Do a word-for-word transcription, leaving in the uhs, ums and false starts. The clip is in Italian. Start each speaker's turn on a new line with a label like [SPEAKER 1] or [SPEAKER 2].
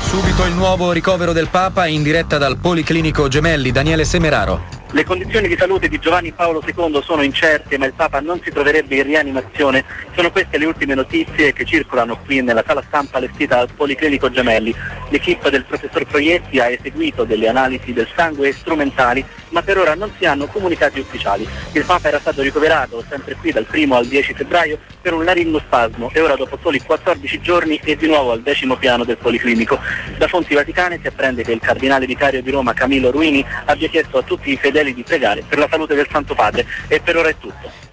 [SPEAKER 1] Subito il nuovo ricovero del Papa in diretta dal Policlinico Gemelli. Daniele Semeraro.
[SPEAKER 2] Le condizioni di salute di Giovanni Paolo secondo sono incerte, ma il Papa non si troverebbe in rianimazione. Sono queste le ultime notizie che circolano qui nella sala stampa allestita al Policlinico Gemelli. L'equipe del professor Proietti ha eseguito delle analisi del sangue strumentali, ma per ora non si hanno comunicati ufficiali. Il Papa era stato ricoverato sempre qui dal primo al dieci febbraio per un laringospasmo e ora dopo soli quattordici giorni è di nuovo al decimo piano del Policlinico. Da fonti vaticane si apprende che il cardinale vicario di Roma Camillo Ruini abbia chiesto a tutti i fedeli di pregare per la salute del Santo Padre, e per ora è tutto.